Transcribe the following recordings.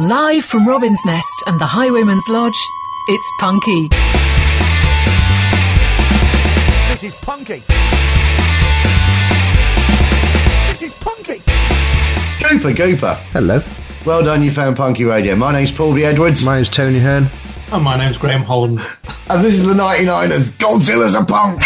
Live from Robin's Nest and the Highwayman's Lodge, it's Punky. This is Punky. This is Punky. Gooper. Hello. Well done, you found Punky Radio. My name's Paul B. Edwards. My name's Tony Hearn. And my name's Graham Holland. And this is the 99ers. Godzilla's a punk.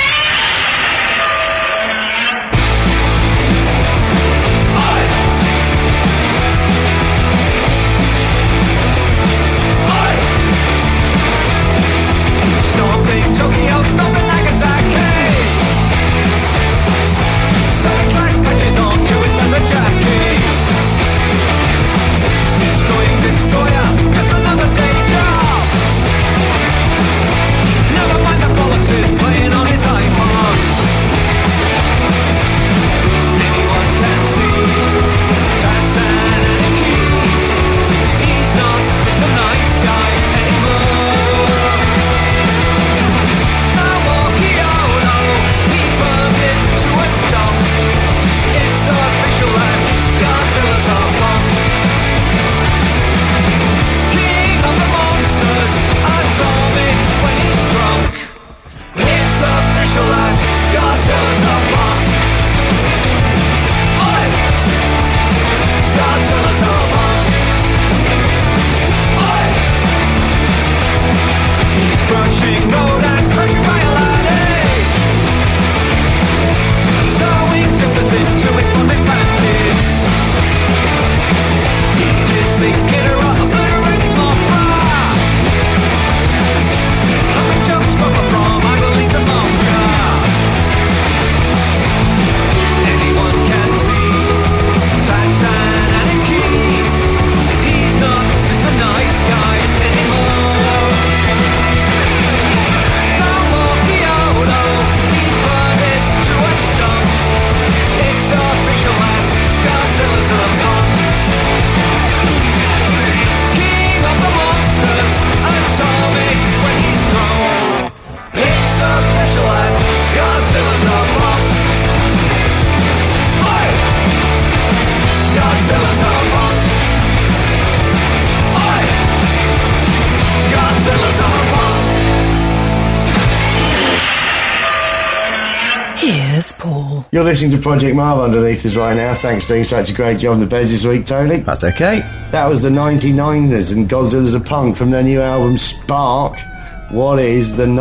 Paul. You're listening to Project Marv underneath us right now. Thanks for doing such a great job on the beds this week, Tony. That's okay. That was the 99ers and Godzilla's a Punk from their new album Spark. What is the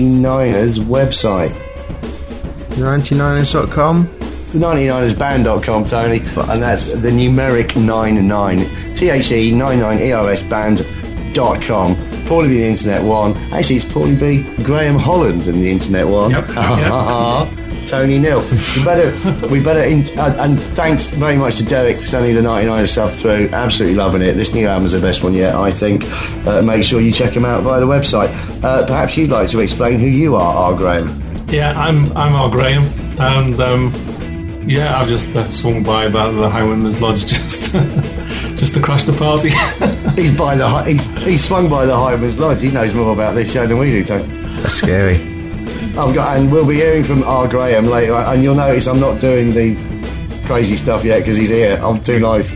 99ers website? 99ers.com. The 99ersband.com, Tony. And that's the numeric 99. THE99ERS band.com. Paulie B, the Internet One. Actually, it's Paulie B. Graham Holland and the Internet One. Yep. Tony Nil. We better and thanks very much to Derek for sending the 99 stuff through. Absolutely loving it. This new album's the best one yet, I think. Make sure you check him out via the website. Perhaps you'd like to explain who you are, R. Graham. Yeah, I'm R. Graham, and I've just swung by about the Highwayman's Lodge just to crash the party. He's swung by the Highwayman's Lodge. He knows more about this show than we do, Tony. That's scary. And we'll be hearing from R. Graham later, and you'll notice I'm not doing the crazy stuff yet because he's here. I'm too nice.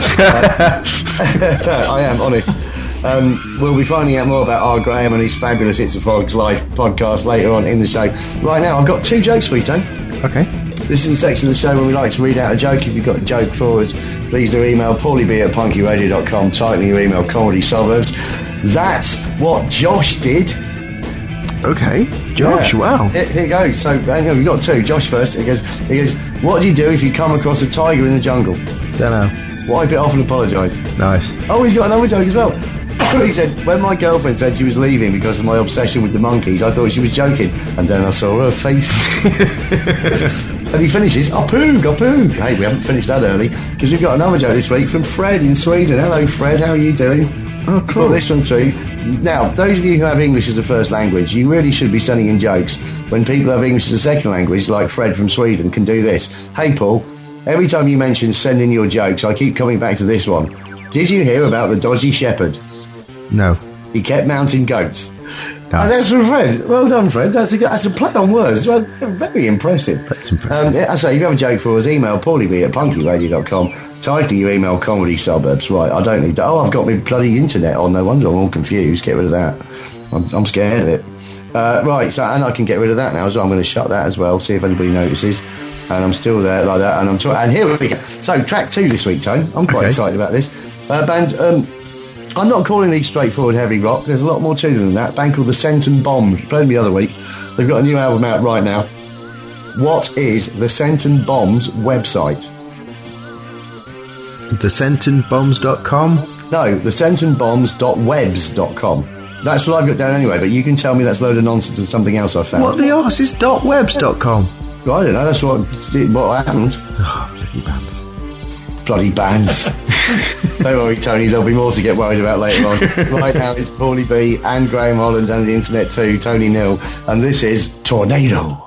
I am, honest. We'll be finding out more about R. Graham and his fabulous It's a Fogs live podcast later on in the show. Right now, I've got two jokes for you, Tone. Okay. This is the section of the show where we like to read out a joke. If you've got a joke for us, please do email paulieb@punkyradio.com. Title your email Comedy Suburbs. That's what Josh did. Okay, Josh, yeah. Wow. Here goes. So, hang on, we've got two. Josh first. He goes, what do you do if you come across a tiger in the jungle? Don't know. Wipe it off and apologise. Nice. Oh, he's got another joke as well. He said, when my girlfriend said she was leaving because of my obsession with the monkeys, I thought she was joking. And then I saw her face. And he finishes, I poog. Hey, we haven't finished that early, because we've got another joke this week from Fred in Sweden. Hello, Fred. How are you doing? Oh, cool. Well, this one through. Now, those of you who have English as a first language, you really should be sending in jokes. When people have English as a second language, like Fred from Sweden, can do this. Hey, Paul, every time you mention sending your jokes, I keep coming back to this one. Did you hear about the dodgy shepherd? No. He kept mounting goats. And that's from Fred. Well done, Fred. That's a play on words. Well, very impressive. That's impressive. I say, if you have a joke for us, email paulieb@punkyradio.com. Title your email comedy suburbs. Right, I don't need that. Oh, I've got my bloody internet on. No wonder I'm all confused. Get rid of that. I'm scared of it. Right, so and I can get rid of that now, so I'm going to shut that as well. See if anybody notices. And I'm still there like that. And here we go. So track 2 this week, Tone. I'm quite excited about this band. I'm not calling these straightforward heavy rock. There's a lot more to them than that. A band called the Scent and Bombs. Played them the other week. They've got a new album out right now. What is the Scent and Bombs website? TheScentandBombs.com? No, thescentandbombs.webs.com. That's what I've got down anyway, but you can tell me that's a load of nonsense and something else I found. What the arse is .webs.com? Well, I don't know, that's what happened. Oh, bloody bands. Bloody bands. Don't worry, Tony, there'll be more to get worried about later on. Right now it's Paulie B and Graham Holland and the internet too, Tony Nil, and this is Tornado.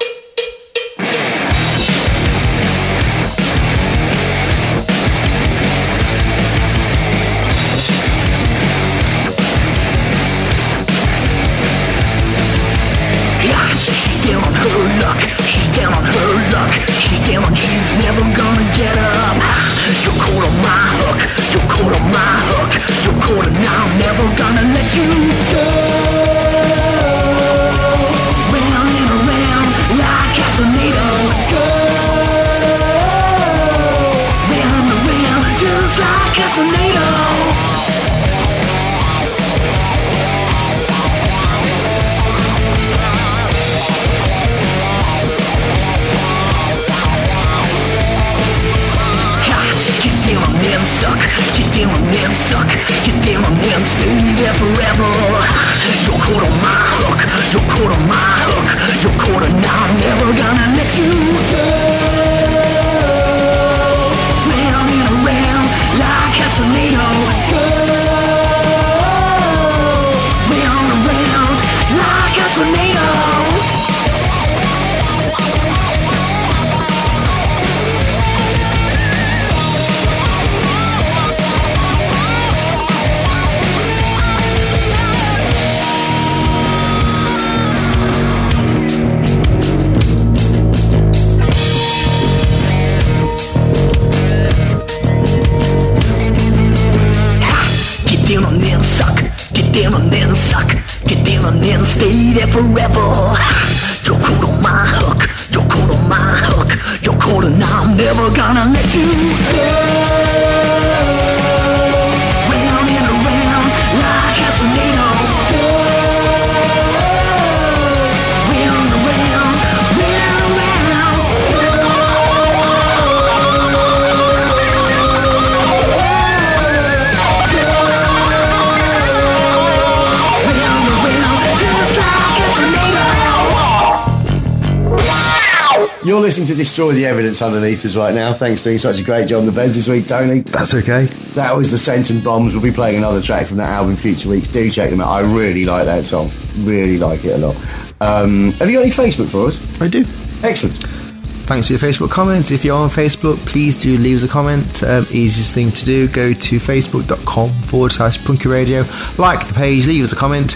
You're listening to Destroy the Evidence underneath us right now. Thanks for doing such a great job on the beds this week, Tony. That's okay. That was the Scent and Bombs. We'll be playing another track from that album future weeks. Do check them out. I really like that song. Really like it a lot. Have you got any Facebook for us? I do. Excellent. Thanks for your Facebook comments. If you're on Facebook, please do leave us a comment. Easiest thing to do, go to facebook.com/Punky Radio. Like the page, leave us a comment.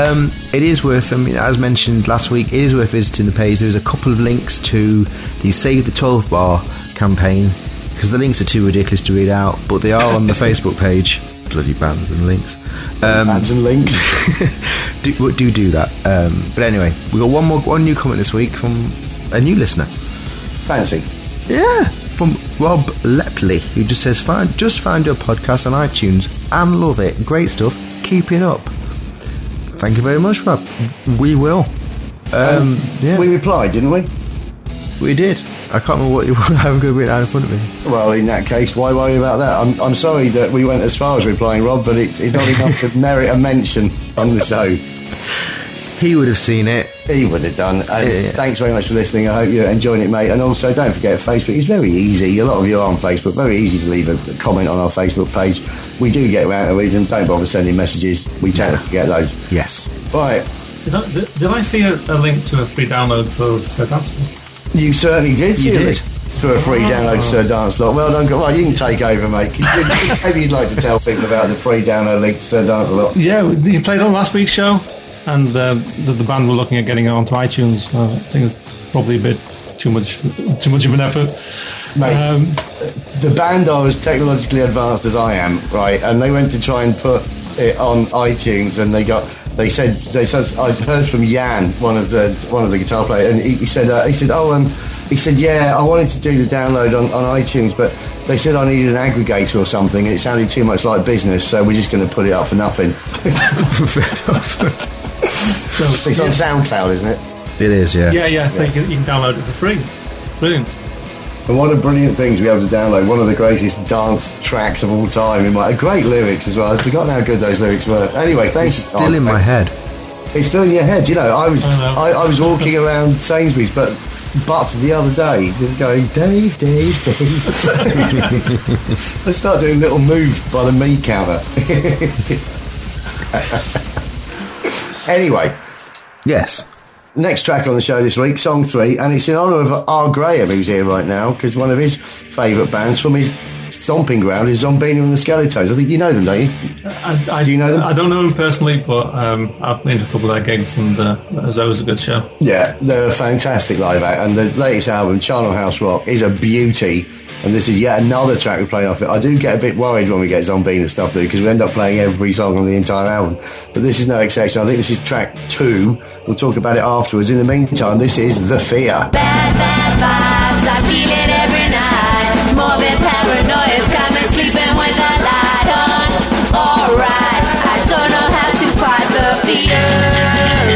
It is worth, as mentioned last week, it is worth visiting the page. There's a couple of links to the Save the 12 Bar campaign, because the links are too ridiculous to read out, but they are on the Facebook page. Bloody bands and links. Bands and links. do that. But anyway, we got one new comment this week from a new listener. Fancy. Yeah, from Rob Lepley, who just says, just found your podcast on iTunes and love it. Great stuff. Keep it up. Thank you very much, Rob. We will. Yeah. We replied, didn't we? We did. I can't remember what you haven't got written out in front of me. Well, in that case, why worry about that? I'm sorry that we went as far as replying, Rob, but it's not enough to merit a mention on the show. He would have seen it. He would have done. Thanks very much for listening. I hope you're enjoying it, mate. And also, don't forget Facebook. It's very easy. A lot of you are on Facebook. Very easy to leave a comment on our Facebook page. We do get around to read them. Don't bother sending messages. We tend to forget those. Yes. Right. Did I see a link to a free download for Sir Dancelot? You certainly did. You did. For a free download, Sir Dancelot. Well done. Right, you can take over, mate. Maybe you'd like to tell people about the free download link to Sir Dancelot. Yeah, you played on last week's show. and the band were looking at getting it onto iTunes. I think it's probably a bit too much of an effort. Mate, the band are as technologically advanced as I am, right? And they went to try and put it on iTunes, and they said I heard from Jan, one of the guitar players, and he said yeah, I wanted to do the download on iTunes, but they said I needed an aggregator or something, and it sounded too much like business, so we're just going to put it up for nothing. Fair enough. So It's on SoundCloud, isn't it? It is, yeah. Yeah. So you can download it for free. Brilliant. And what a brilliant thing to be able to download. One of the greatest dance tracks of all time. Great lyrics as well. I've forgotten how good those lyrics were. Anyway, thanks. It's still in my head. It's still in your head. You know, I was walking around Sainsbury's, but the other day, just going, Dave. Let's start doing little moves by the meat counter. Anyway. Yes. Next track on the show this week, song 3, and it's in honour of R. Graham, who's here right now, because one of his favourite bands from his stomping ground is Zombina and the Skeletones. I think you know them, don't you? Do you know them? I don't know them personally, but I've been to a couple of their gigs, and it was always a good show. Yeah, they're a fantastic live act, and the latest album, Charnel House Rock, is a beauty. And this is yet another track we play off it. I do get a bit worried when we get Zombina stuff through, because we end up playing every song on the entire album. But this is no exception. I think this is track 2. We'll talk about it afterwards. In the meantime, this is The Fear. Bad vibes, I feel it every night. Morbid paranoia's coming, sleeping with the light on. Alright, I don't know how to fight the fear.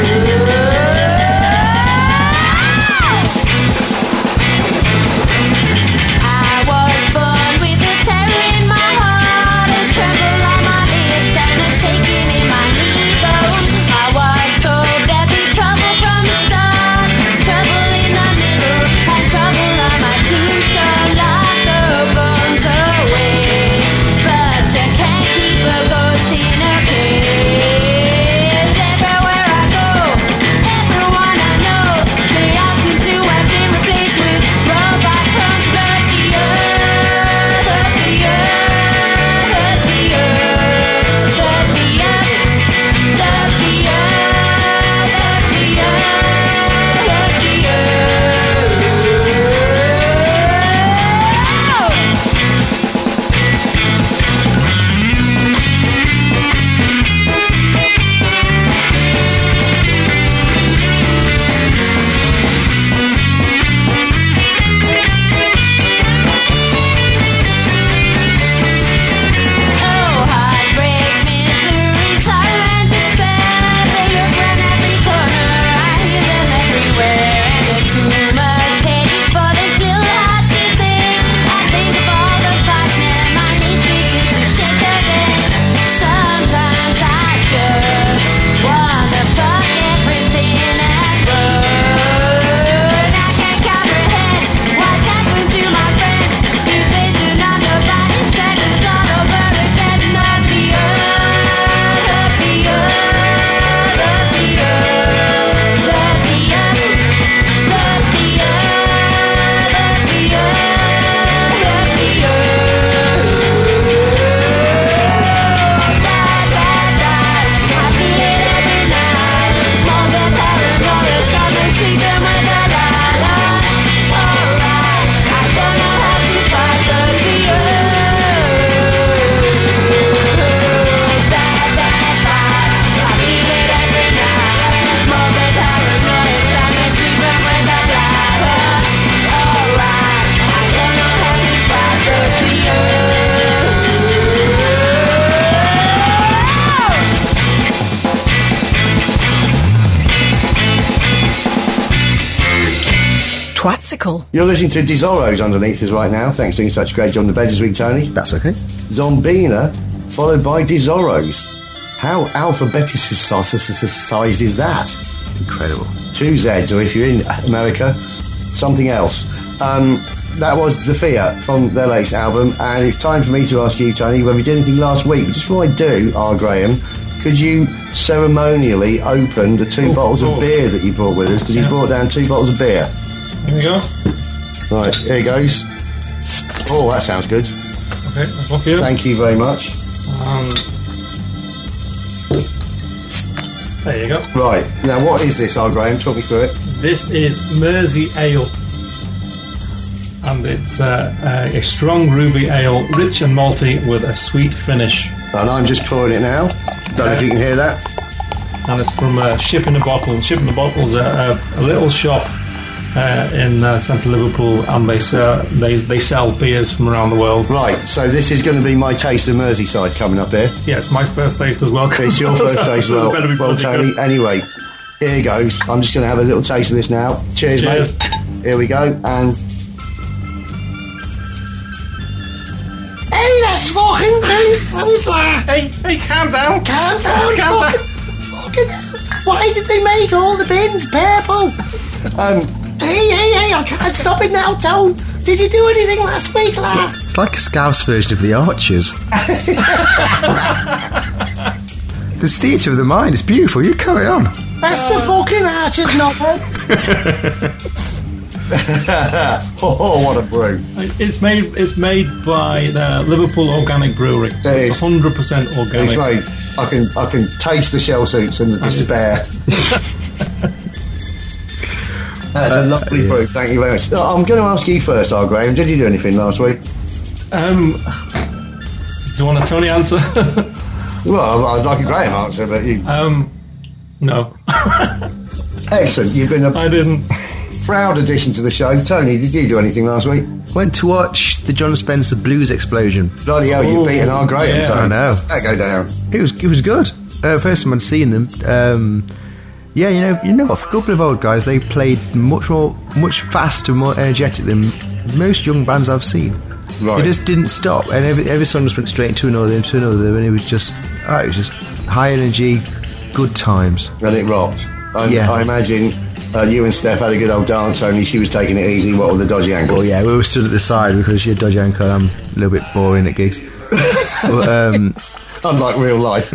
Twatsicle. You're listening to Desoros underneath us right now. Thanks for doing such a great job on the bed this week, Tony. That's okay. Zombina, followed by Desoros. How alphabeticized is that? Incredible. 2 Zs, or if you're in America, something else. That was The Fear from their latest album, and it's time for me to ask you, Tony, whether you did anything last week. But just before I do, R. Graham, could you ceremonially open the 2 bottles of beer that you brought with us? Because you brought down 2 bottles of beer. Here we go. Right, here goes. Oh, that sounds good. Okay, that's one for you. Thank you very much. There you go. Right, now what is this, Graham? Talk me through it. This is Mersey Ale. And it's a strong ruby ale, rich and malty with a sweet finish. And I'm just pouring it now. Don't know if you can hear that. And it's from Ship in a Bottle. Ship in a Bottle's a little shop in central Liverpool, and they sell beers from around the world. Right, so this is going to be my taste of Merseyside coming up here. Yeah, it's my first taste as well. It's your first taste as well. Better be Well, Tony, good. anyway, here goes. I'm just going to have a little taste of this now. Cheers, Cheers. mate. Here we go, and... Hey, that's fucking great! What is that? Hey, calm down. Calm down, Calm down. fucking... Why did they make all the bins purple? Hey, I can't stop it now, Tone. Did you do anything last week, lad? It's like a Scouse version of the Archers. There's theatre of the mind. It's beautiful. You carry on. That's the fucking Archers novel. Oh, what a brew. It's made by the Liverpool Organic Brewery. So It it's is. 100% organic. It's mate, I can taste the shell suits and the despair. That's a lovely brew, thank you very much. I'm going to ask you first, Graham. Did you do anything last week? Do you want a Tony answer? Well, I'd like a Graham answer, but you... No. Excellent, you've been a I didn't. proud addition to the show. Tony, did you do anything last week? Went to watch the John Spencer Blues Explosion. Bloody hell, you've beaten our Graham, yeah. Tony. I know. That go down. It was good. First time I'd seen them. Yeah, you know what? For a couple of old guys, they played much faster, more energetic than most young bands I've seen. Right. It just didn't stop, and every song just went straight into another, and it was just high energy, good times. And it rocked. Yeah. I imagine you and Steph had a good old dance, only she was taking it easy, what with the dodgy ankle. Well, yeah, we were stood at the side because she had dodgy ankle. I'm a little bit boring at gigs. But, Unlike real life.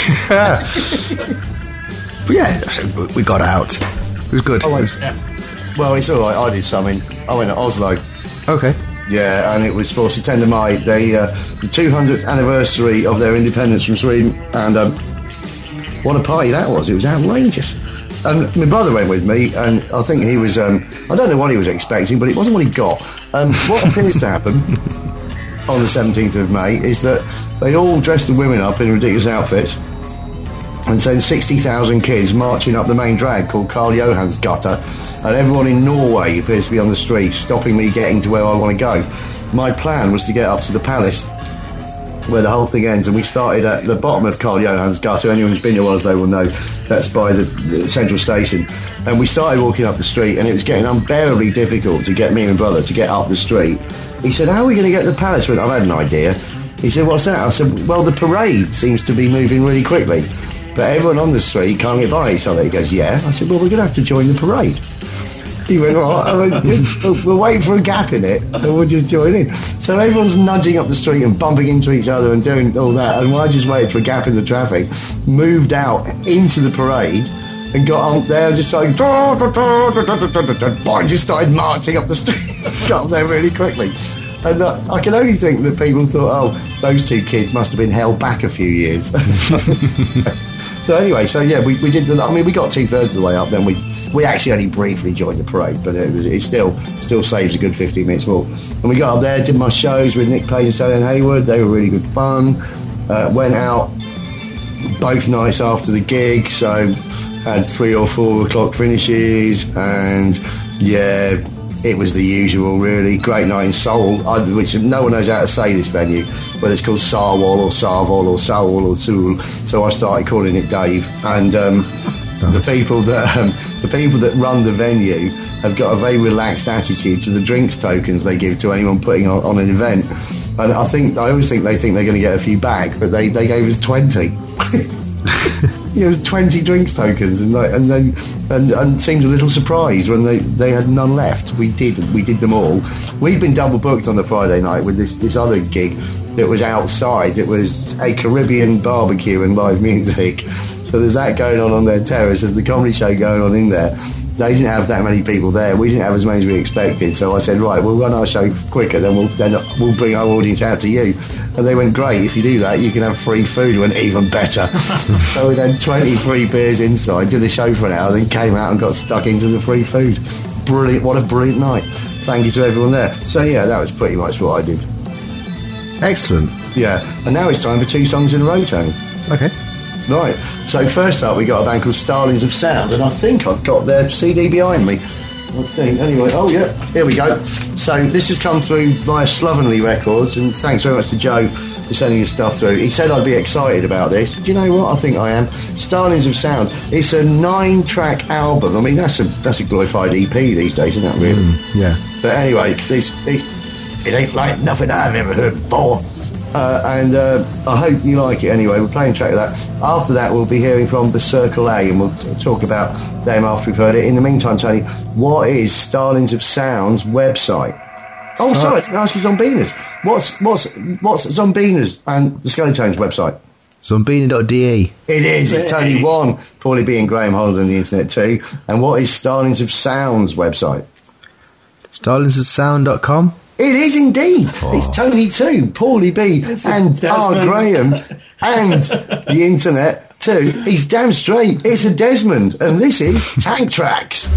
but yeah, we got out. It was good. Well, it's all right. I did something. I went to Oslo. Okay. Yeah, and it was for September May, the 200th anniversary of their independence from Sweden, and what a party that was. It was outrageous. And my brother went with me, and I think he was, I don't know what he was expecting, but it wasn't what he got. What appears to happen on the 17th of May is that they all dressed the women up in ridiculous outfits and sent 60,000 kids marching up the main drag called Karl Johans Gata, and everyone in Norway appears to be on the streets stopping me getting to where I want to go. My plan was to get up to the palace where the whole thing ends, and we started at the bottom of Karl Johans Gata. Anyone who's been to Oslo will know that's by the central station, and we started walking up the street, and it was getting unbearably difficult to get me and my brother to get up the street. He said, how are we going to get to the palace? I went, I've had an idea. He said, what's that? I said, well, the parade seems to be moving really quickly, but everyone on the street can't get by each other. He goes, yeah. I said, well, we're going to have to join the parade. He went, all right. I went, we'll wait for a gap in it and we'll just join in. So everyone's nudging up the street and bumping into each other and doing all that, and I just waited for a gap in the traffic, moved out into the parade and got on there and just started just started marching up the street. Got up there really quickly. And I can only think that people thought, oh, those two kids must have been held back a few years. So anyway, yeah, we did we got 2/3 of the way up, then we actually only briefly joined the parade, but it still saves a good 15 minutes more. And we got up there, did my shows with Nick Page and Sally Hayward. They were really good fun. Went out both nights after the gig, so had 3 or 4 o'clock finishes, and yeah, it was the usual, really. Great night in Seoul, which no one knows how to say this venue, whether it's called Sarwal or Sarvol or Sawol or Seoul, so I started calling it Dave. And the people that run the venue have got a very relaxed attitude to the drinks tokens they give to anyone putting on an event. And I always think they think they're going to get a few back, but they gave us 20. 20 drinks tokens, and seemed a little surprised when they had none left. We did them all. We'd been double booked on the Friday night with this other gig that was outside. It was a Caribbean barbecue and live music. So there's that going on their terrace. There's the comedy show going on in there. they didn't have that many people there. We didn't have as many as we expected. So I said, right, we'll run our show quicker, then we'll bring our audience out to you. And they went, great, if you do that, you can have free food. Went, even better. So we had 23 beers inside, did the show for an hour, then came out and got stuck into the free food. Brilliant, what a brilliant night. Thank you to everyone there. So yeah, that was pretty much what I did. Excellent. Yeah, and now it's time for 2 songs in a row, Tony. Okay. Right, so first up we got a band called Starlings of Sound, and I think I've got their CD behind me. I think, anyway, oh yeah, here we go. So this has come through via Slovenly Records, and thanks very much to Joe for sending his stuff through. He said I'd be excited about this. Do you know what? I think I am. Starlings of Sound. It's a 9-track album. I mean, that's a glorified EP these days, isn't that really? Yeah. But anyway, it ain't like nothing I've ever heard before. And I hope you like it anyway. We're playing a track of that. After that, we'll be hearing from The Circle A, and we'll talk about them after we've heard it. In the meantime, Tony, what is Starlings of Sound's website? Oh, sorry, I didn't ask you Zombina's. What's Zombina's and the Skeletones website? Zombina.de. It is. It's Tony 1, Paulie B and Graham Holland on the internet too. And what is Starlings of Sound's website? Starlingsofsound.com. It is indeed. It's Tony 2, Paulie B and R. Graham and the internet too. He's damn straight. It's a Desmond, and this is Tank Tracks.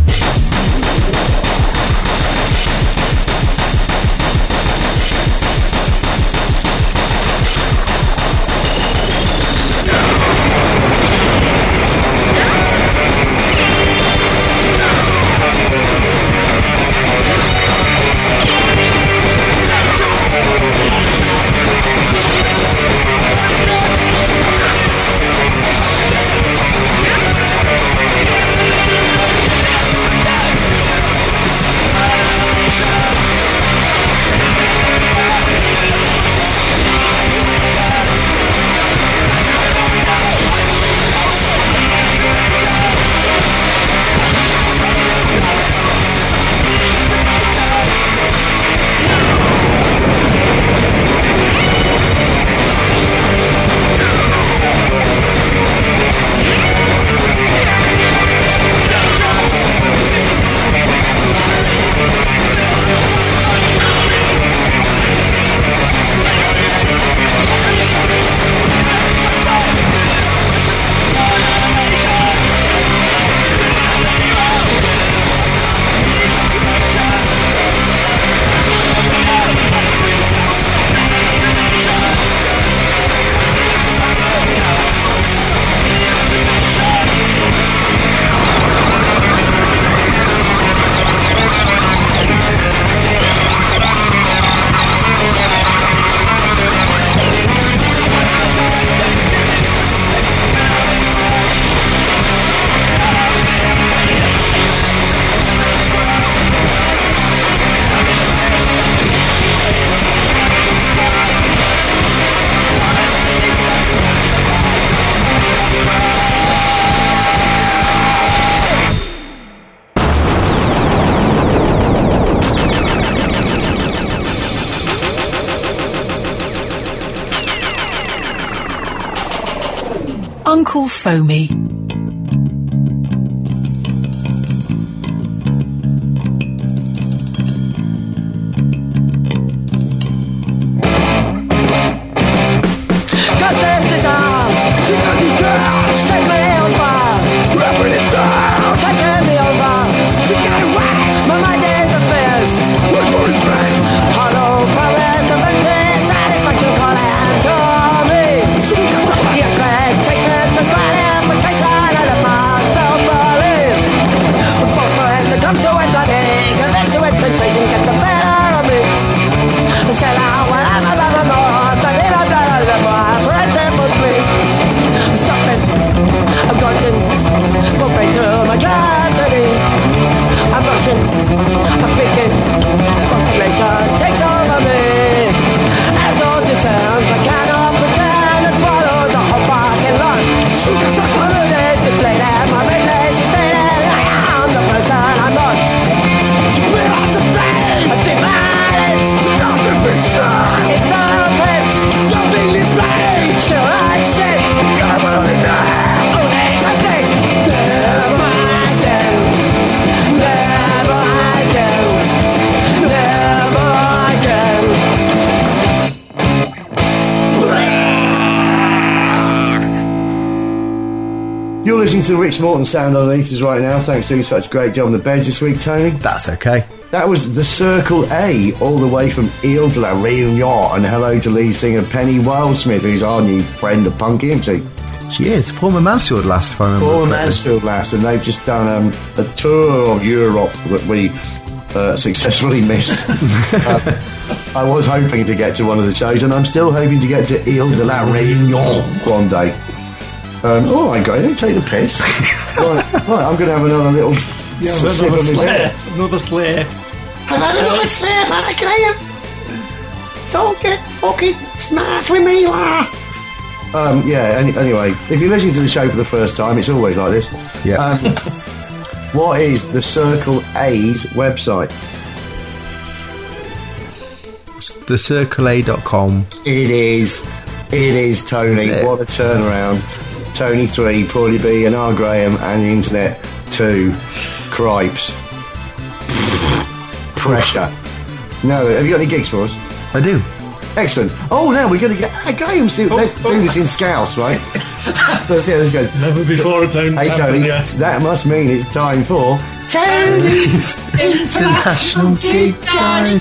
Uncle Foamy. Satisfaction calling to me. Your expectations of gratification. listening to Rich Morton sound underneath us right now. Thanks for doing such a great job on the beds this week, Tony. That's okay. That was the Circle A, all the way from Ile de la Réunion. And hello to lead singer Penny Wildsmith, who's our new friend of Punky, isn't she? She is. Former Mansfield lass, if I remember Former correctly. Mansfield lass, and they've just done a tour of Europe that we successfully missed. I was hoping to get to one of the shows, and I'm still hoping to get to Ile de la Réunion one day. All right, guys, don't take the piss. right, I'm going to have another little sip of my beer. Another slay. Another slip, Graham. Don't get fucking smart with me, lah. Anyway, if you're listening to the show for the first time, it's always like this. Yeah. What is the Circle A's website? TheCircleA.com. It is, Tony. Is it? What a turnaround. Tony 3, Paulie B, and R. Graham, and the internet 2. Cripes. Pressure. No, have you got any gigs for us? I do. Excellent. Oh, now we're going to get... Graham, let's do this in Scouse, right? Let's see how this goes. Never before a town. Hey, Tony, that must mean it's time for... Tony's International Gig Guide.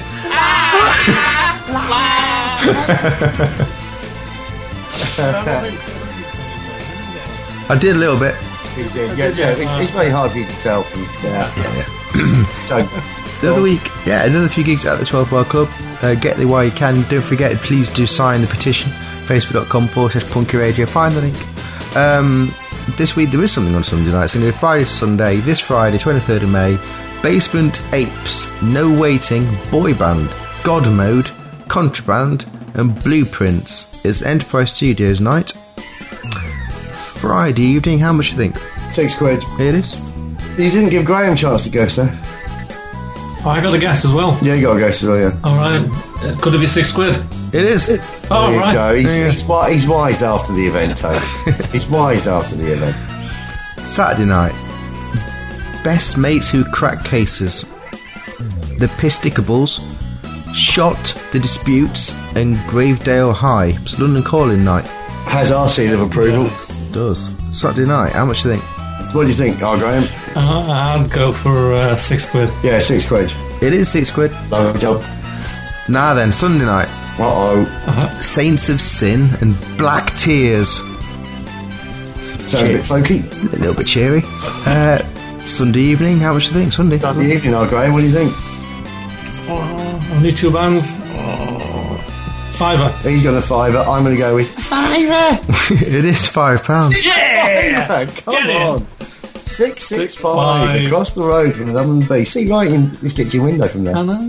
I did a little bit. It's very hard for you to tell from... So, The other week, another few gigs at the 12 Bar Club. Get there while you can. Don't forget, please do sign the petition. Facebook.com/Punky Radio. Find the link. This week there is something on Sunday night. It's going to be Friday to Sunday. This Friday, 23rd of May. Basement Apes, No Waiting, Boy Band, God Mode, Contraband, and Blueprints. It's Enterprise Studios night. Friday evening. How much do you think? £6. It is. You didn't give Graham a chance to guess, though. Oh, I got a guess as well. Yeah, you got to guess as well, yeah. All right. Could it be £6? It is. Oh, There you right. go. He's wised after the event, Tony. He's wised after the event. Saturday night. Best Mates Who Crack Cases. The Pistickables, Shot, The Disputes, and Gravedale High. It's London Calling night. Has our seal of approval. It does. Saturday night. How much do you think? What do you think, Graham? I'd go for £6. Yeah, £6. It is £6. Lovely job. Now then, Sunday night. Uh-oh. Saints of Sin and Black Tears. Sounds a bit folky. A little bit cheery. Sunday evening. How much do you think? Sunday. Sunday evening, Graham. What do you think? Only 2 bands. £5. He's got a £5. I'm going to go with It is £5. Yeah! Come Get in. on. 665 665. across the road from London B. See, right in this kitchen window from there. I know.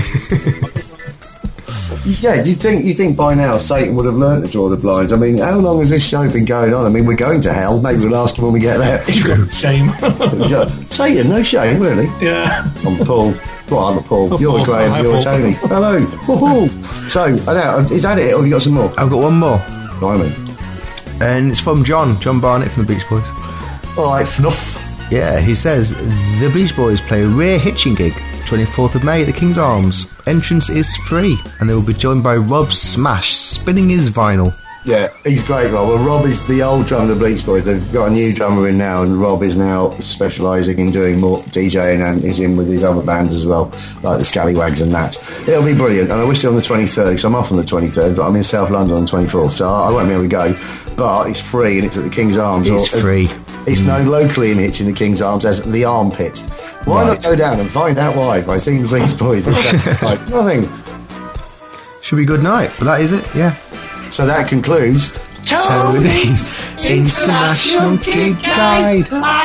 Yeah, you think by now Satan would have learnt to draw the blinds. I mean, how long has this show been going on? I mean, we're going to hell. Maybe we'll ask him when we get there. Shame. Satan, no shame, really. Yeah. I'm Paul. Well, I'm Paul. You're Paul. Graham. Hi, You're Paul. Tony. Hello. Woohoo. So, is that it, or have you got some more? I've got one more. Blimey. And it's from John Barnett from the Beach Boys. All right, fnuff. Yeah, he says the Beach Boys play a rare hitching gig 24th of May at the King's Arms. Entrance is free, and they will be joined by Rob Smash spinning his vinyl. Yeah, he's great, Rob. Well, Rob is the old drummer of the Bleach Boys. They've got a new drummer in now, and Rob is now specialising in doing more DJing, and he's in with his other bands as well, like the Scallywags and that. It'll be brilliant, and I wish it on the 23rd, because I'm off on the 23rd, but I'm in South London on the 24th, so I won't be able to go. But it's free, and it's at the King's Arms. It's free. It's known locally in Hitch in the King's Arms as the Armpit. Why not go down and find out why by seeing the Bleach Boys? Like, nothing. Should be a good night, but that is it, yeah. So that concludes Tony's International Gig Guide.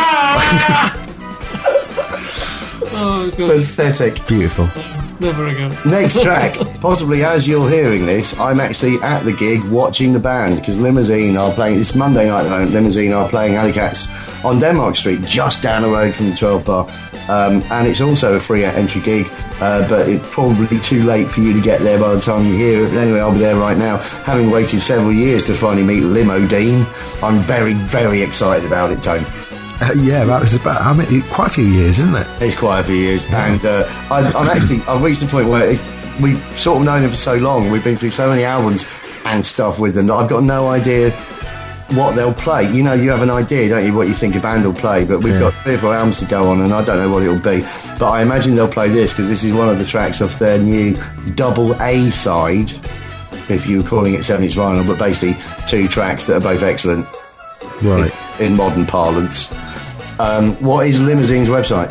Oh, God. pathetic. Beautiful. Never again. Next track, possibly as you're hearing this, I'm actually at the gig watching the band because Limousine are playing, this Monday night at Limousine are playing Alley Cats on Denmark Street, just down the road from the 12 Bar. And it's also a free entry gig, but it's probably too late for you to get there by the time you hear it. But anyway, I'll be there right now, having waited several years to finally meet Limo Dean. I'm very, very excited about it, Tony. Yeah, that was about, quite a few years, isn't it? It's quite a few years, and I've reached the point where we've sort of known him for so long, we've been through so many albums and stuff with them that I've got no idea what they'll play. You know, you have an idea, don't you, what you think a band will play, but we've got 3 or 4 albums to go on and I don't know what it'll be, but I imagine they'll play this because this is one of the tracks off their new double A side, if you were calling it 7-inch vinyl, but basically 2 tracks that are both excellent, Right. in modern parlance. What is Limousine's website?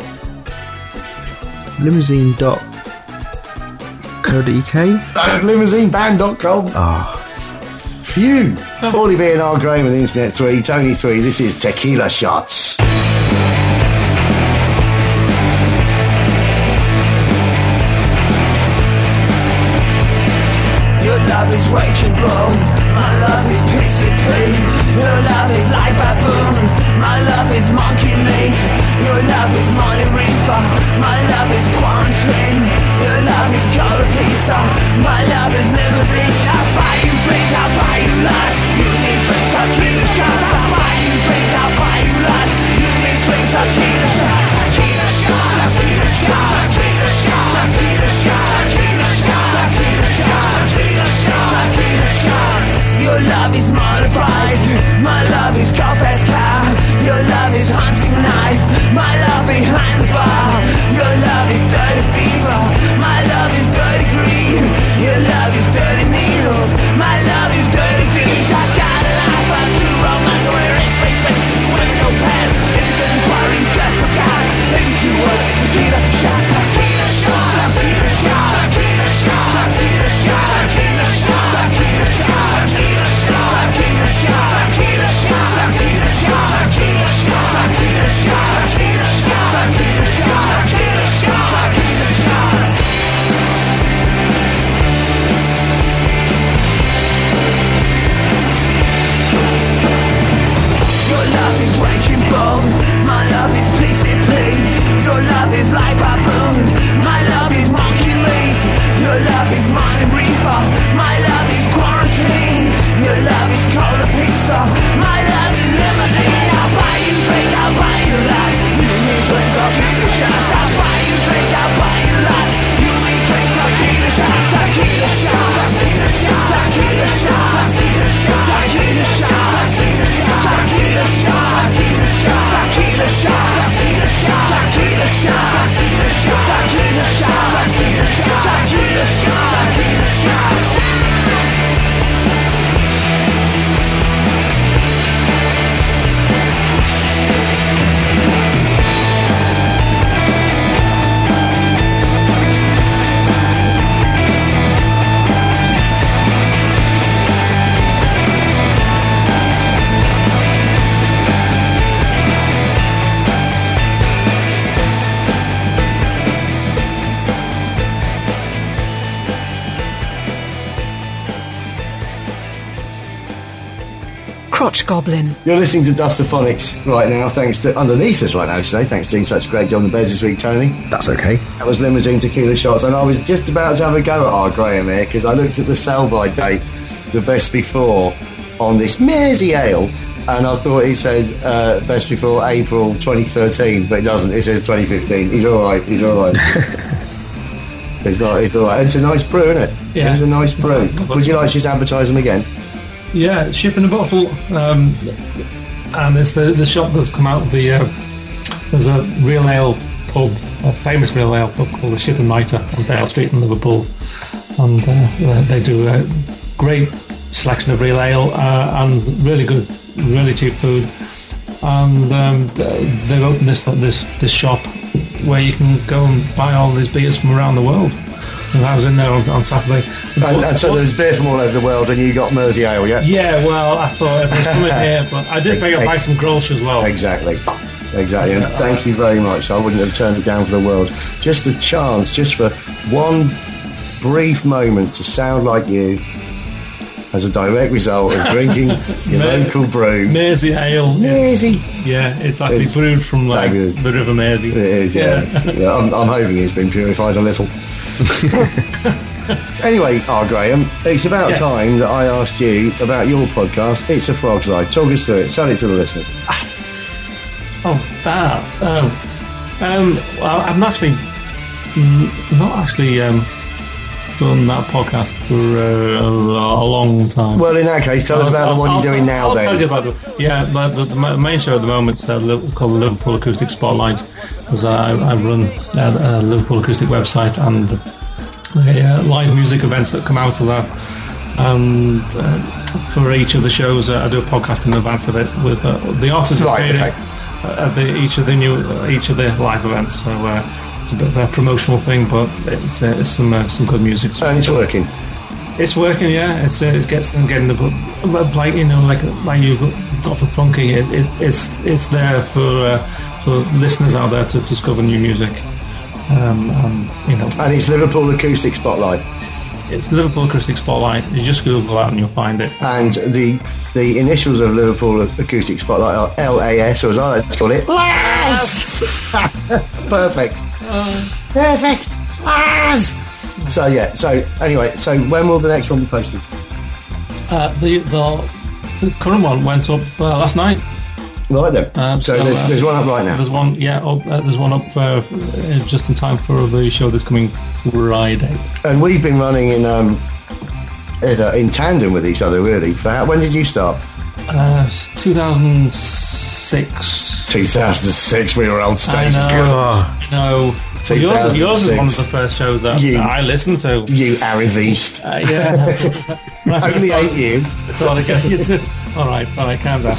Limousine.co.uk. Limousineband.com. Ah, Phew. Paulie B and R Graham with Internet 3, Tony 3. This is Tequila Shots. Your love is raging bull, my love is PCP. Your love is like baboon, my love is monkey meat. Your love is money reefer, my love is quarantine. Your love is color pizza, my love is limousine. I'll buy you drinks, I'll buy you lunch. You need drink tequila shots. I'll buy you drinks, I'll buy you lunch. You need drink tequila shots. Tequila shots, tequila shots, tequila shots, tequila shots, tequila shots, tequila shots, tequila shots, tequila shots. Your love is motorbike, my love is confess car. Your love is hunting knife, my love behind the bar. Your love is dirty fever, my love is dirty green. Your love is dirty needles, my love is dirty teeth. I got a life, I'm too romance, wearing space faces with no pants. It's a good party just for God. Maybe 2 words, tequila shots, tequila shots, tequila shots, tequila shots, tequila shots, tequila shots, tequila shots, tequila shots, tequila shots, tequila shots, tequila shots, tequila shots, tequila shots, tequila shots, tequila shots, tequila shots, tequila shots. Your love is raging bull, my love is PCP. Your love is like baboon, my love is monkey meat. Your love is money reaper, my love is quarantine. Your love is cola pizza, my love is limousine. I'll buy you drink, I'll buy you life. You need drink tequila shots. I'll buy you drink, I'll buy you life. You need drink tequila shots, tequila shots, tequila shots, tequila shots, tequila shots, tequila shots, tequila shots, tequila shots, tequila shots, tequila shots, tequila shots, tequila shots, tequila shots, tequila shots, tequila shots, tequila shots, tequila shots. Crotch Goblin. You're listening to Dustaphonics right now, thanks to underneath us right now today. Thanks for doing such a great job on the beds this week, Tony. that's okay. That was Limousine Tequila Shots, and I was just about to have a go at R. Graham here because I looked at the sell-by date, the best before, on this Mersey Ale, and I thought it said best before April 2013, but it doesn't. It says 2015. He's all right. He's all right. It's all right. It's a nice brew, isn't it? Yeah. It's a nice brew. Would you like to just advertise them again? Yeah, Ship in a Bottle, and it's the shop that's come out of the. There's a real ale pub, a famous real ale pub called the Ship and Mitre on Dale Street in Liverpool, and they do a great selection of real ale and really good, really cheap food. And they've opened this shop where you can go and buy all these beers from around the world. And I was in there on Saturday. And so there was beer from all over the world, and you got Mersey Ale, yeah? Yeah, well, I thought it was coming here, but I did buy some Grolsch as well. Exactly. And thank you very much. I wouldn't have turned it down for the world. Just a chance, just for one brief moment to sound like you as a direct result of drinking your local brew. Mersey Ale. Mersey. Yeah, it's actually brewed from the River Mersey. It is, yeah. I'm hoping it's been purified a little. Anyway, R. Graham, it's about time that I asked you about your podcast, It's a Frog's Life. Talk us through it. Tell it to the listeners. Well, I'm actually not actually done that podcast for a long time. Well, in that case, tell us about the one you're doing now. I'll then. tell you about it. Yeah, the main show at the moment is called the Liverpool Acoustic Spotlight, because I run a Liverpool Acoustic website and the live music events that come out of that. And for each of the shows, I do a podcast in advance of it with the artists who Right, okay. each of the live events. So it's a bit of a promotional thing, but it's some good music. And it's working. It's working, yeah. It gets them getting the book, like you got for Punky. It's there for listeners out there to discover new music. And it's Liverpool Acoustic Spotlight. It's Liverpool Acoustic Spotlight. You just Google that and you'll find it. And the initials of Liverpool Acoustic Spotlight are LAS, or as I like to call it, LAS! Perfect. Perfect. LAS! So anyway, when will the next one be posted? The current one went up last night. Right then. So there's one up right now. There's one, there's one up for just in time for the show that's coming Friday. And we've been running in tandem with each other, really. When did you start? 2006. 2006. We were old stage. I know. Yours is one of the first shows that I listened to. You Arivist. Yeah. Only 8 years. All right, calm down.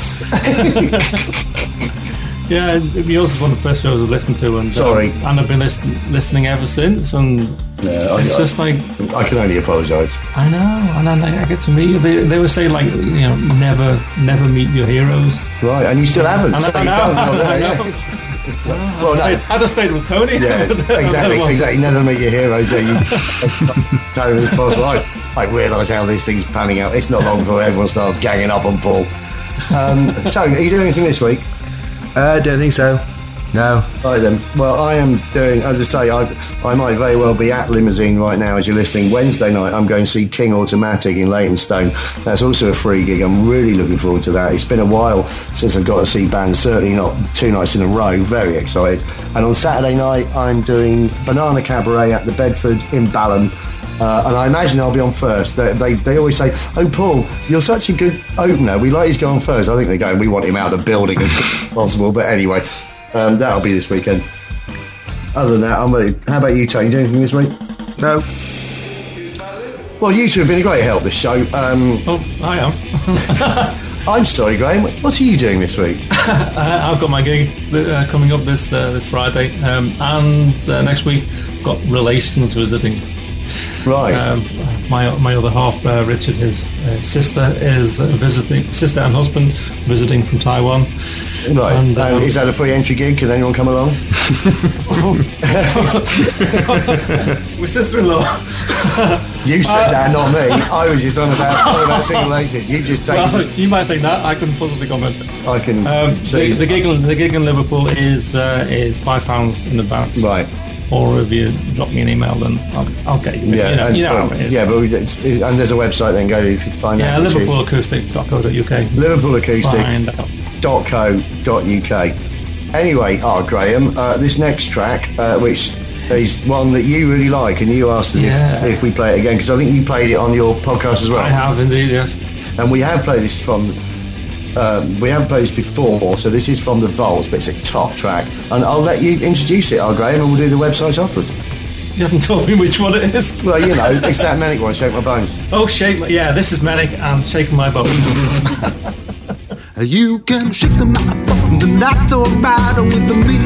Yeah, yours is one of the first shows I listened to, and and I've been listening ever since. And it's just like I can only apologise. I know, and then I get to meet you. They would say never meet your heroes. Right, and you still haven't. And I know. I just stayed with Tony. Yeah, exactly. Never meet your heroes. Yeah, you Tony as possible. I realise how this thing's panning out. It's not long before everyone starts ganging up on Paul. Tony, are you doing anything this week? Don't think so. No. Right then. Well, I am doing. I'll just say I might very well be at Limousine right now as you're listening. Wednesday night, I'm going to see King Automatic in Leytonstone. That's also a free gig. I'm really looking forward to that. It's been a while since I've got to see bands. Certainly not 2 nights in a row. Very excited. And on Saturday night, I'm doing Banana Cabaret at the Bedford in Balham. And I imagine I'll be on first. They always say, "Oh, Paul, you're such a good opener. We like you to go on first." I think they're going, "We want him out of the building as quick as possible." But anyway, that'll be this weekend. Other than that, I'm ready. How about you, Tony? You doing anything this week? No. Well, you two have been a great help this show. I am. I'm sorry, Graham. What are you doing this week? I've got my gig coming up this Friday, and next week I've got Relations visiting. Right. My other half, Richard, his sister is visiting. Sister and husband visiting from Taiwan. Right. And, is that a free entry gig? Can anyone come along? My sister-in-law. You said that, not me. I was just on about single agent. You just take. Well, you might think that. I can possibly comment. I can. The gig in Liverpool is £5 in advance. Right. Or if you drop me an email, then I'll get you. Yeah, you know how it is. Yeah, but and there's a website then go to find out. Yeah, liverpoolacoustic.co.uk. liverpoolacoustic.co.uk. Anyway, Graham, this next track, which is one that you really like, and you asked us if we play it again, because I think you played it on your podcast as well. I have indeed, yes. And we have played this from. We haven't played this before, so this is from the Vaults, but it's a top track. And I'll let you introduce it, Graham, and we'll do the website afterwards. You haven't told me which one it is. Well, it's that Manic one, Shake My Bones. Oh, this is Manic and Shaking My Bones. You can shake my bones and that's alright with me.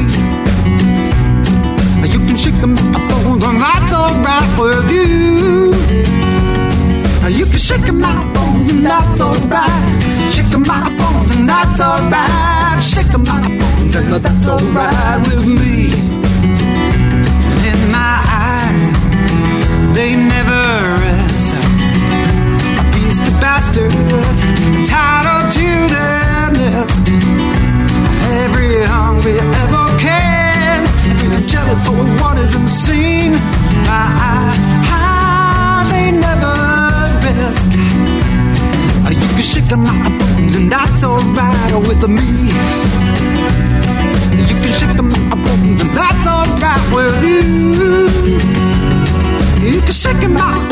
You can shake my bones and that's alright with you. You can shake my bones and that's alright. Shake my bones and that's alright. Shake my bones and that's alright with me. In my eyes, they never rest. A beast of bastard tied up to their nest. Every hungry ever can, feeling jealous for what isn't seen. My eyes, they never rest. You can shake my bones and that's alright with me. You can shake my bones and that's alright with you. You can shake my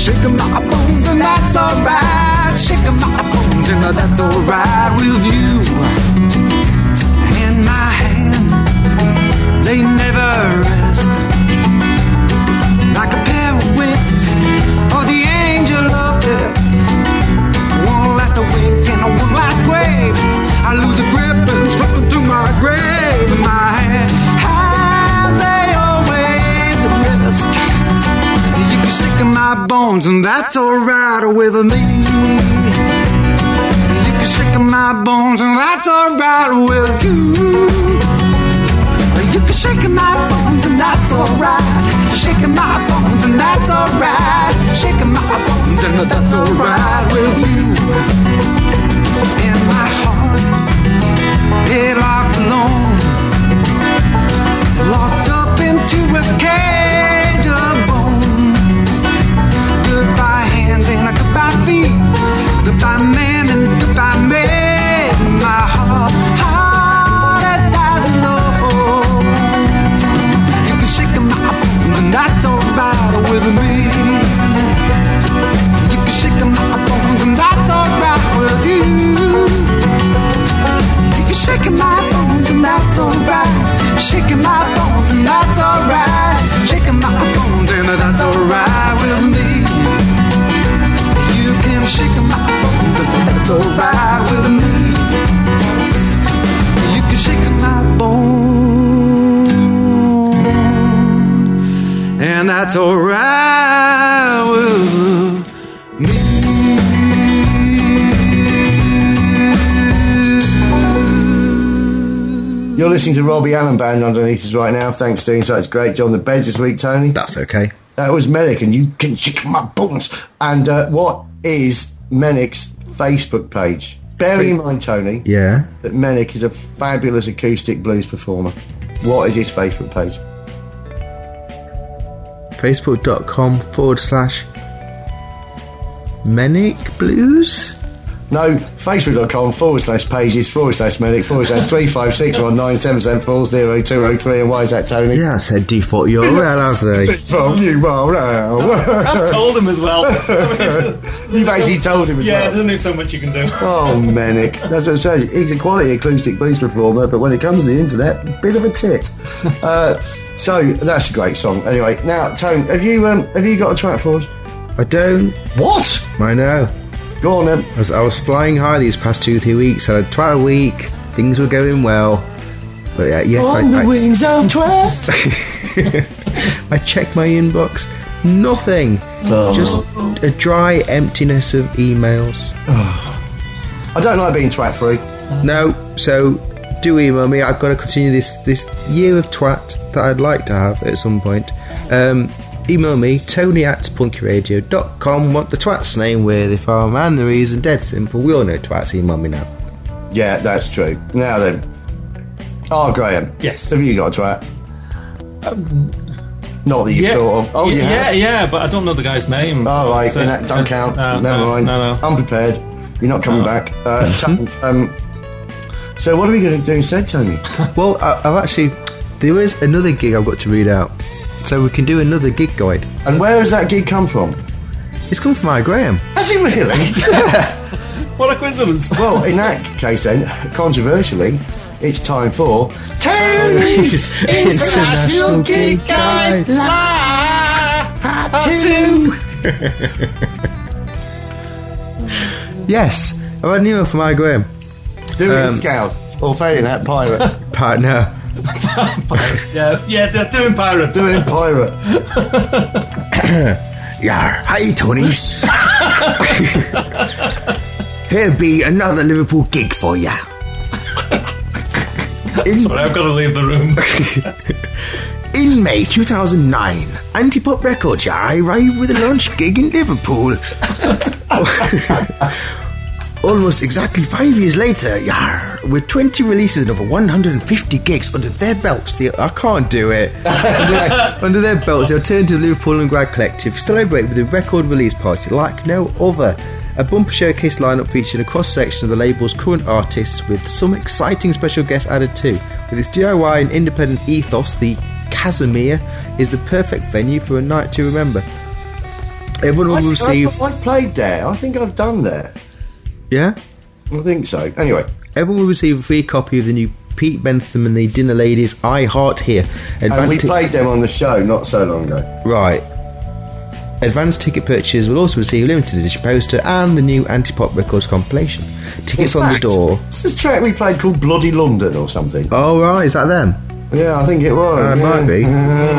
shaking my bones and that's alright. Shaking my bones and that's alright with you. And my hands, they never rest. Like a pair of wings or the angel of death. One last awake and one last grave. I lose a grip and slip into my grave. My hands, they always rest. You can shake my bones and that's alright with me. You can shake my bones and that's alright with you. You can shake my bones and that's alright. Shaking my bones and that's alright. Shaking my bones and that's alright with you. And my heart, it locked alone, locked up into a cage of bone. Goodbye hands and a goodbye feet. Goodbye man and goodbye me. My heart, it dies alone. You can shake my bones and that's alright with me. You can shake my bones and that's alright with you. You can shake my bones and that's alright. Shaking my bones and that's alright. Shaking my bones and that's alright with me. You can shake my bones and that's alright with me. You can shake my bones and that's alright with me. You're listening to Robbie Allen Band underneath us right now. Thanks for doing such a great job on the beds this week, Tony. That's okay. That was Menick, and you can shake my bones. And what is Menick's Facebook page? Bear in mind, Tony, Yeah. that Menick is a fabulous acoustic blues performer. What is his Facebook page? Facebook.com/Menick Blues. No, Facebook.com/Menick/35619774027740203. And why is that, Tony? Yeah, I said default URL, have they? From you, I've told him as well. You've actually told him as Yeah, well. there's only so much you can do. Oh, Menick. That's what I say. He's a quality acoustic blues performer, but when it comes to the internet, bit of a tit. So that's a great song. Anyway, now, Tone, have you got a track for us? I don't. What? I know. Go on then. I was flying high these past 2-3 weeks. I had twice a week. Things were going well. But yes, On the wings of 12. I checked my inbox. Nothing. Just a dry emptiness of emails. I don't like being twat free. No, so do email me. I've got to continue this year of twat that I'd like to have at some point. Email me, tony@punkyradio.com. Want the twat's name, where they from, and the reason. Dead simple. We all know twats. Email me now. Yeah, that's true. Now then. Oh, Graham. Yes. Have you got a twat? Not that you thought of. Oh, yeah, but I don't know the guy's name. Oh, right. So, That don't count. no, Never mind. No. Unprepared. You're not coming back. So what are we going to do instead, Tony? Well, I've actually... There is another gig I've got to read out. So we can do another gig guide. And where has that gig come from? It's come from my Graham. Has it really? What a coincidence. Well, in that case then, controversially, it's time for Tony's International Gig Guide Part 2. Yes, I've had an email from my Graham. Do it in Scouse, or failing that, pirate. Partner. Yeah, they're doing pirate. Do it in pirate. Yar, hi Tony. Here'll be another Liverpool gig for ya. Sorry, I've got to leave the room. In May 2009, Antipop Records arrived with a launch gig in Liverpool. Almost exactly 5 years later, with 20 releases and over 150 gigs under their belts, I can't do it. Under their belts, the alternative Liverpool and Grad Collective celebrate with a record release party like no other. A bumper showcase lineup featuring a cross-section of the label's current artists, with some exciting special guests added too. With its DIY and independent ethos, the Casimir is the perfect venue for a night to remember. Everyone will receive. I played there. I think I've done there. Yeah? I think so. Anyway. Everyone will receive a free copy of the new Pete Bentham and the Dinner Ladies I Heart Here. And we played them on the show not so long ago. Right. Advanced ticket purchasers will also receive a limited edition poster and the new Anti-Pop Records compilation. Tickets on the door. It's this track we played called Bloody London or something. Oh, right. Is that them? Yeah, I think it was. It might be.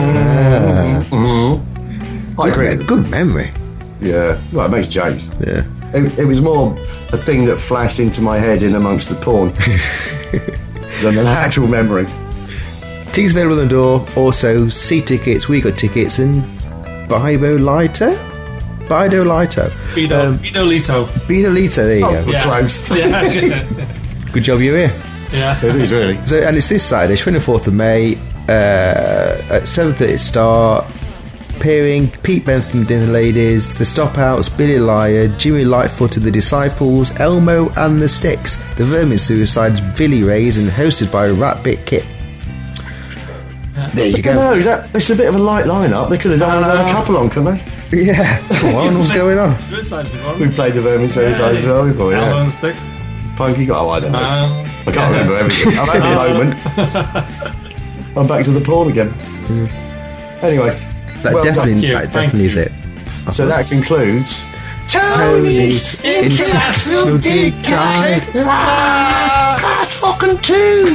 I agree. Good memory. Yeah. Well, it makes a change. Yeah. It was more a thing that flashed into my head in amongst the porn than an actual memory. Tickets available on the door. Also, See Tickets, We Got Tickets, and Bido Lito. Bido Lito. There you go. Yeah. Close. Yeah. Good job you're here. Yeah. It is really. So, and it's this Saturday, 24th of May, at 7:30 start. Appearing Pete Bentham, Dinner Ladies, The Stopouts, Billy Liar, Jimmy Lightfoot and the Disciples, Elmo and the Sticks, The Vermin Suicides, Billy Rays, and hosted by Ratbit Kit. There you go. No, it's a bit of a light lineup. They could have done another couple on, couldn't they? Yeah. Come on, what's going on? We played the Vermin Suicides as well before, Elmo yeah. and the Sticks. Punky got. I don't know. I can't remember everything. I've had a moment. I'm back to the porn again. Anyway. That well definitely Thank is you. it. So that concludes Tony's International Decade. That's fucking two.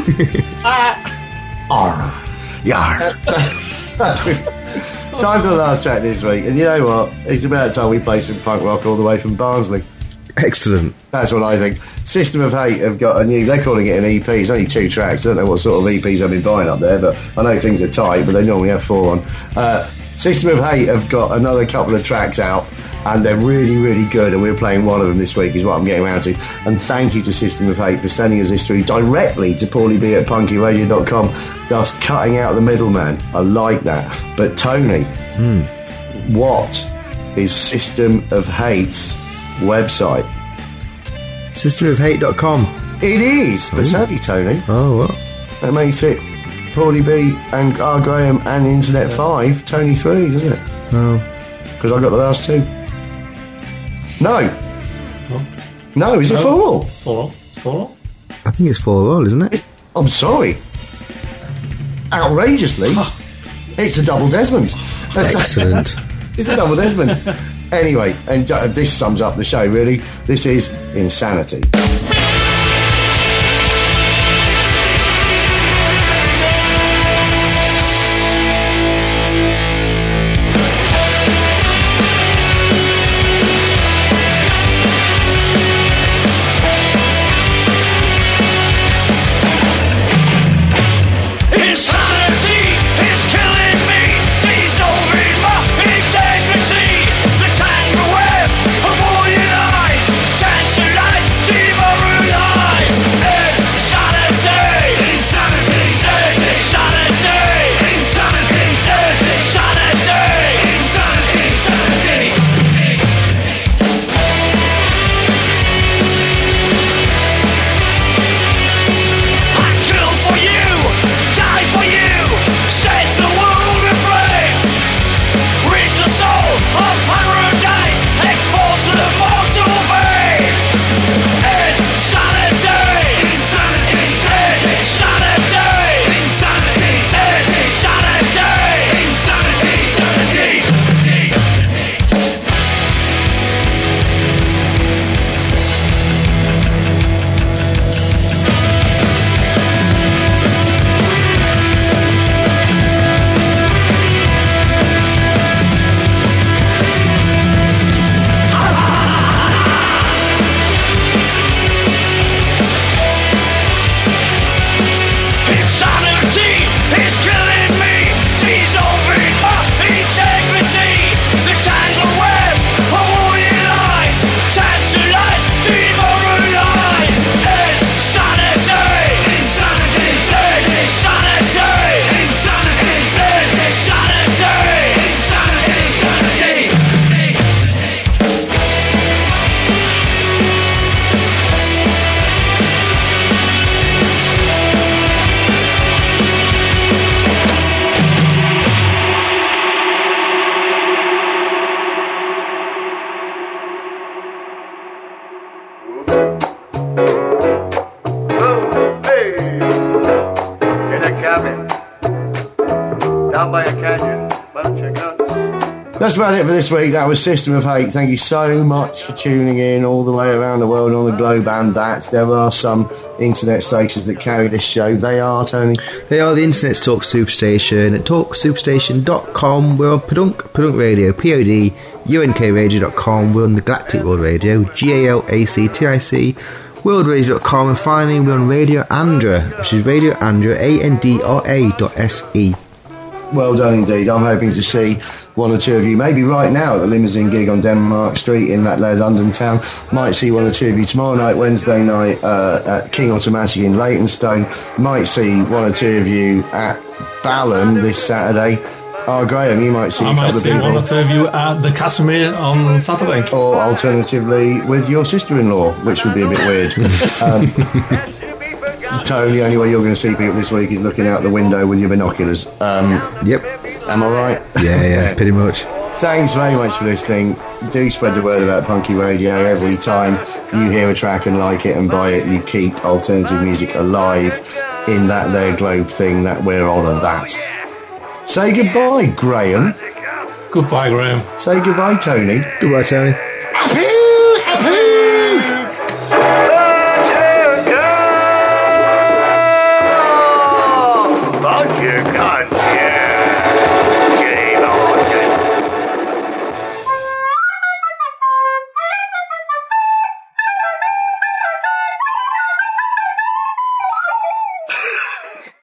Yar. Time for the last track this week, and you know what? It's about time we play some punk rock all the way from Barnsley. Excellent. That's what I think. System of Hate have got a new. They're calling it an EP. It's only 2 tracks. I don't know what sort of EPs I've been buying up there, but I know things are tight. But they normally have 4 on. System of Hate have got another couple of tracks out, and they're really, really good. And we're playing one of them this week, is what I'm getting around to. And thank you to System of Hate for sending us this through directly to paulieb@punkyradio.com, thus cutting out the middleman. I like that. But Tony, what is System of Hate's website? Sisterofhate.com. It is, but sadly, Tony, Oh, what? that makes it Paulie B and R. Graham and Internet 5, Tony 3, doesn't it? Oh. Because I got the last 2. No. No, is it 4? 4. 4. I think it's 4 isn't it? I'm sorry. Outrageously. It's a double Desmond. Excellent. It's a double Desmond. Anyway, and this sums up the show, really. This is Insanity. Tantalize, demoralize. Down by a canyon, bunch of guns. That's about it for this week. That was System of Hate. Thank you so much for tuning in all the way around the world on the globe and that. There are some internet stations that carry this show. They are, Tony? They are the Internet's Talk Superstation at talksuperstation.com. We're on Podunk Radio, POD, UNKRadio.com. We're on the Galactic World Radio, GALACTIC, worldradio.com. And finally, we're on Radio Andra, which is Radio Andra, ANDRA.SE. Well done indeed. I'm hoping to see one or two of you, maybe right now at the limousine gig on Denmark Street in that London town. Might see one or two of you tomorrow night, Wednesday night at King Automatic in Leytonstone. Might see one or two of you at Balham this Saturday. Graham, you might see a couple of people. I might see one or two of you at the Casimir on Saturday. Or alternatively with your sister-in-law, which would be a bit weird. Tony, the only way you're going to see people this week is looking out the window with your binoculars. Yep. Am I right? Yeah, pretty much. Thanks very much for listening. Do spread the word about Punky Radio. Every time you hear a track and like it and buy it, you keep alternative music alive in that there globe thing that we're on and that. Say goodbye, Graham. Goodbye, Graham. Say goodbye, Tony. Goodbye, Tony. Apoo! Apoo!